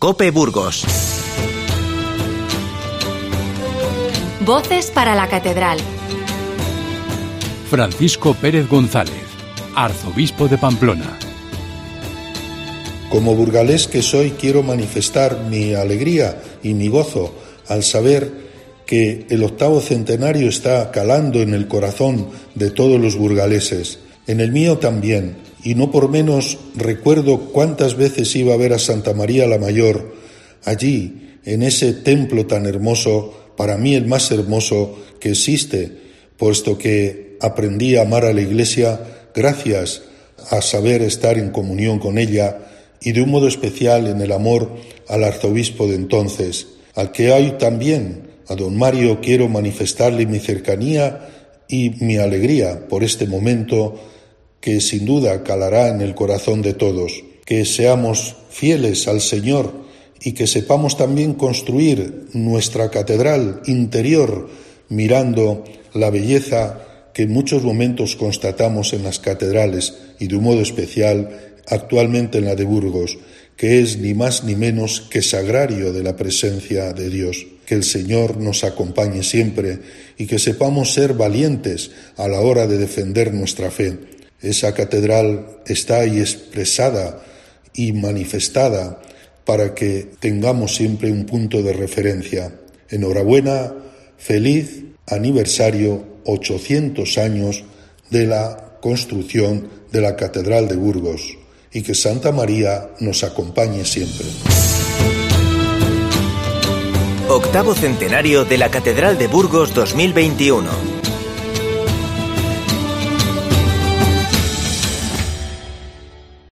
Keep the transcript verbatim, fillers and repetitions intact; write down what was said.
COPE Burgos. Voces para la Catedral. Francisco Pérez González, arzobispo de Pamplona. Como burgalés que soy, quiero manifestar mi alegría y mi gozo al saber que el octavo centenario está calando en el corazón de todos los burgaleses, en el mío también, y no por menos recuerdo cuántas veces iba a ver a Santa María la Mayor, allí, en ese templo tan hermoso, para mí el más hermoso que existe, puesto que aprendí a amar a la Iglesia gracias a saber estar en comunión con ella, y de un modo especial en el amor al arzobispo de entonces, al que hoy también, a don Mario, quiero manifestarle mi cercanía y mi alegría por este momento que sin duda calará en el corazón de todos. Que seamos fieles al Señor y que sepamos también construir nuestra catedral interior mirando la belleza que en muchos momentos constatamos en las catedrales y de un modo especial actualmente en la de Burgos, que es ni más ni menos que sagrario de la presencia de Dios. Que el Señor nos acompañe siempre y que sepamos ser valientes a la hora de defender nuestra fe. Esa catedral está ahí expresada y manifestada para que tengamos siempre un punto de referencia. Enhorabuena, feliz aniversario, ochocientos años de la construcción de la Catedral de Burgos. Y que Santa María nos acompañe siempre. Octavo centenario de la Catedral de Burgos dos mil veintiuno.